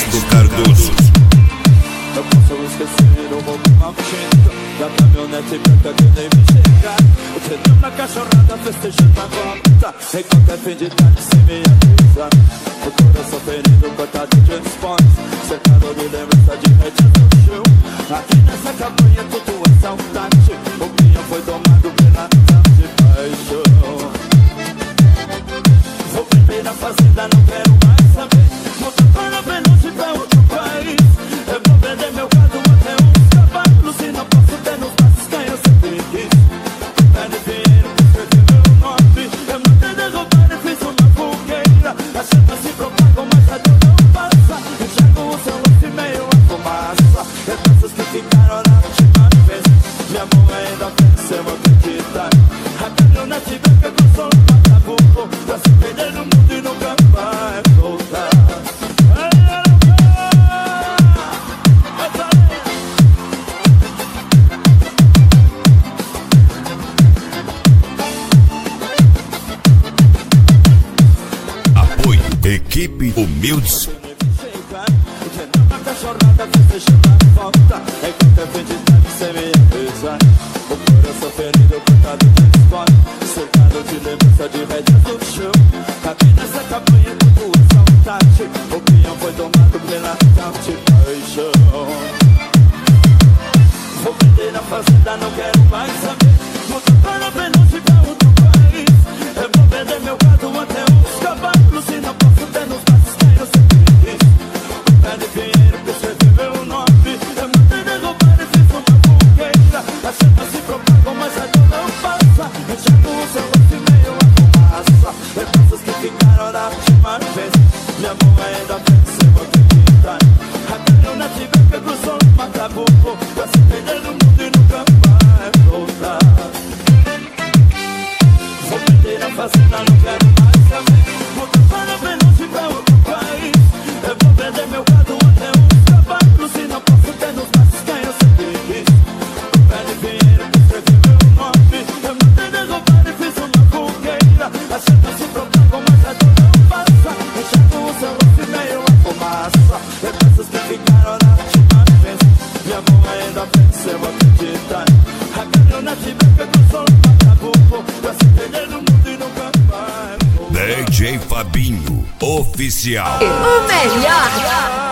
Ernesto Cardoso. Eu posso esquecer o movimento da caminhonete branca que nem me chegar. O dedão na cachorrada festejando a volta, enquanto é fim de tarde sem me avisar. O coração ferido, cortado de response, cercado de lembrança de rédeas no chão. Aqui nessa cabanha tudo é saudade, o pinhão foi tomado pela de paixão. Vou beber na fazenda, não quero mais saber. Vou para Belo pra outro país. Eu vou vender meu gado até uns cavalos e não posso ter nos braços quem eu sempre quis. Pede dinheiro que escrevi meu nome. Eu mandei derrubar e fiz uma fogueira. As chamas se propagam, mas a dor não passa. Enxergo o seu rosto e meio a fumaça. Lembranças que ficaram na última vez. Minha mão ainda pensa, eu vou acreditar. A caminhonete branca com som do Macabuco, pra se perder no mundo e nunca mais voltar. Apoio Equipe Humildes. A cachorrada festejando a volta, enquanto é fim de tarde sem me avisar. O coração ferido, cortado de esporte, cercado de lembrança de rédeas no chão. Aqui nessa cabanha tudo é saudade, o pinhão foi tomado pela de paixão. Vou vender na fazenda, não quero mais saber. Vou para Belo pra outro país. Eu vou vender meu gado até uns cavalos e não posso ter nos braços quem eu sempre quis. Pede dinheiro que escrevi meu nome. Eu mandei derrubar e fiz uma fogueira. As chamas se propagam, mas a dor não passa. Enxergo o seu rosto e meio a fumaça. Lembranças que ficaram da última vez. Minha mão ainda pensa, eu vou acreditar. A caminhonete branca cruzou o Macabuco, pra se perder no mundo e nunca mais voltar. Vou vender a fazenda, não quero mais saber. Vou para Belo pra outro país. Eu vou vender meu gado até uns cavalos e não posso ter nos braços quem eu sempre quis. Pede dinheiro que escrevi meu nome. Eu mandei derrubar e fiz uma fogueira. As chamas se propagam, mas a dor não passa. Enxergo o seu rosto e meio a fumaça. Lembranças que ficaram na última vez. Minha mão ainda pensa, eu vou acreditar. A caminhonete branca cruzou o Macabuco, pra se perder no mundo e nunca mais voltar. DJ Fabinho Oficial. O melhor